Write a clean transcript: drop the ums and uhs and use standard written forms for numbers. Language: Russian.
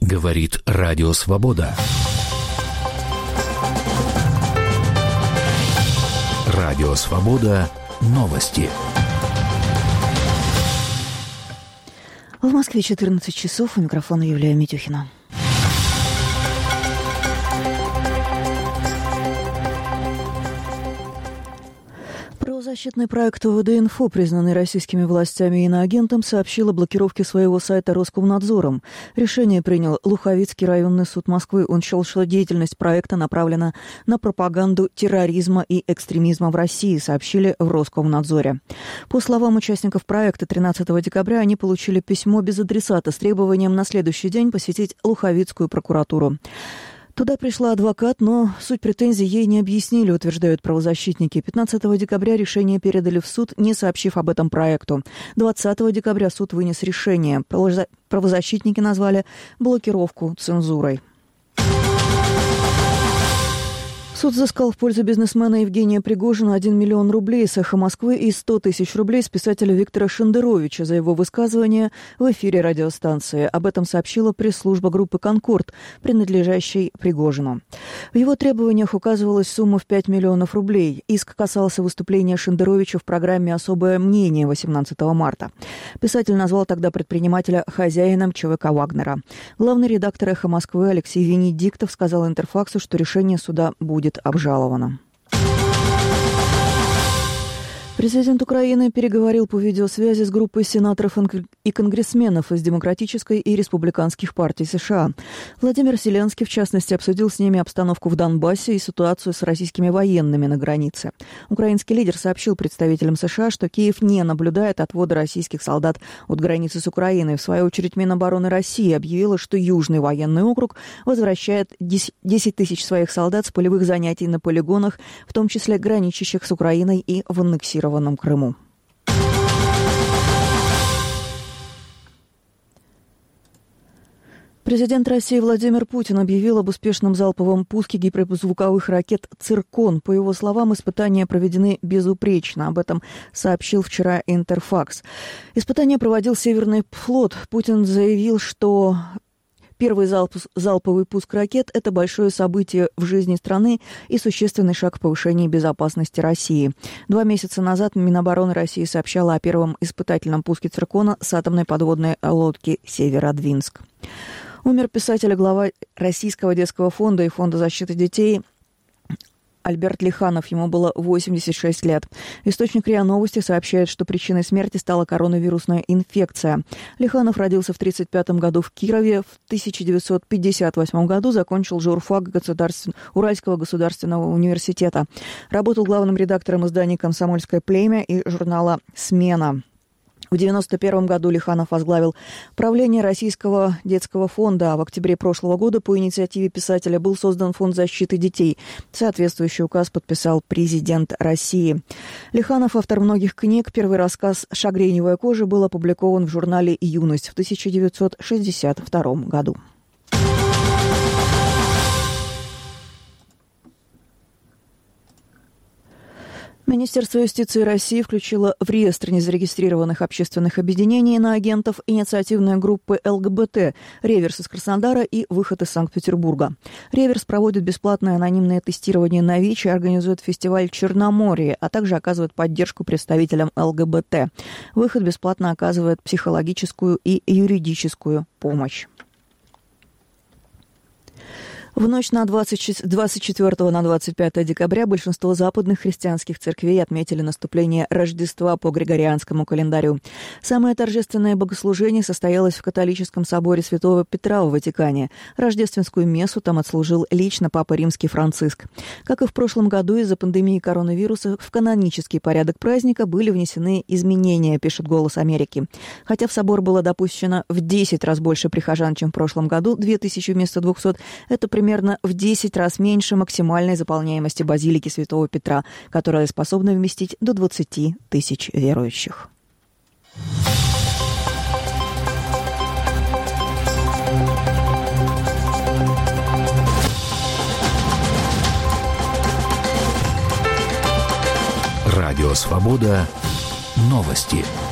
Говорит Радио Свобода. Радио Свобода. Новости. В Москве 14 часов. У микрофона Юлия Митюхина. Правозащитный проект ОВД-Инфо, признанный российскими властями иноагентом, сообщил о блокировке своего сайта Роскомнадзором. Решение принял Луховицкий районный суд Москвы. Он счел, что деятельность проекта направлена на пропаганду терроризма и экстремизма в России, сообщили в Роскомнадзоре. По словам участников проекта, 13 декабря они получили письмо без адресата с требованием на следующий день посетить Луховицкую прокуратуру. Туда пришла адвокат, но суть претензий ей не объяснили, утверждают правозащитники. 15 декабря решение передали в суд, не сообщив об этом проекту. 20 декабря суд вынес решение. Правозащитники назвали блокировку цензурой. Суд взыскал в пользу бизнесмена Евгения Пригожина 1 миллион рублей с «Эхо Москвы» и 100 тысяч рублей с писателя Виктора Шендеровича за его высказывание в эфире радиостанции. Об этом сообщила пресс-служба группы «Конкорд», принадлежащей Пригожину. В его требованиях указывалась сумма в 5 миллионов рублей. Иск касался выступления Шендеровича в программе «Особое мнение» 18 марта. Писатель назвал тогда предпринимателя хозяином ЧВК «Вагнера». Главный редактор «Эхо Москвы» Алексей Венедиктов сказал Интерфаксу, что решение суда будет обжаловано. Президент Украины переговорил по видеосвязи с группой сенаторов и конгрессменов из Демократической и Республиканских партий США. Владимир Зеленский, в частности, обсудил с ними обстановку в Донбассе и ситуацию с российскими военными на границе. Украинский лидер сообщил представителям США, что Киев не наблюдает отвода российских солдат от границы с Украиной. В свою очередь, Минобороны России объявила, что Южный военный округ возвращает 10 тысяч своих солдат с полевых занятий на полигонах, в том числе граничащих с Украиной и в аннексированном Крыму. Президент России Владимир Путин объявил об успешном залповом пуске гиперзвуковых ракет «Циркон». По его словам, испытания проведены безупречно. Об этом сообщил вчера Интерфакс. Испытания проводил Северный флот. Путин заявил, что первый залповый пуск ракет – это большое событие в жизни страны и существенный шаг в повышении безопасности России. 2 месяца назад Минобороны России сообщала о первом испытательном пуске «Циркона» с атомной подводной лодки «Северодвинск». Умер писатель и глава Российского детского фонда и Фонда защиты детей Альберт Лиханов. Ему было 86 лет. Источник РИА Новости сообщает, что причиной смерти стала коронавирусная инфекция. Лиханов родился в 1935 году в Кирове. В 1958 году закончил журфак Уральского государственного университета. Работал главным редактором изданий «Комсомольское племя» и журнала «Смена». В 1991 году Лиханов возглавил правление Российского детского фонда, а в октябре прошлого года по инициативе писателя был создан Фонд защиты детей. Соответствующий указ подписал президент России. Лиханов – автор многих книг. Первый рассказ «Шагреневая кожа» был опубликован в журнале «Юность» в 1962 году. Министерство юстиции России включило в реестр незарегистрированных общественных объединений иноагентов инициативные группы ЛГБТ «Реверс» из Краснодара и «Выход» из Санкт-Петербурга. «Реверс» проводит бесплатное анонимное тестирование на ВИЧ и организует фестиваль «Черноморье», а также оказывает поддержку представителям ЛГБТ. «Выход» бесплатно оказывает психологическую и юридическую помощь. В ночь на 24 на 25 декабря большинство западных христианских церквей отметили наступление Рождества по Григорианскому календарю. Самое торжественное богослужение состоялось в католическом соборе Святого Петра в Ватикане. Рождественскую мессу там отслужил лично Папа Римский Франциск. Как и в прошлом году, из-за пандемии коронавируса в канонический порядок праздника были внесены изменения, пишет «Голос Америки». Хотя в собор было допущено в 10 раз больше прихожан, чем в прошлом году, 2000 вместо 200, это примерно в 10 раз меньше максимальной заполняемости базилики Святого Петра, которая способна вместить до 20 тысяч верующих. Радио «Свобода». Новости.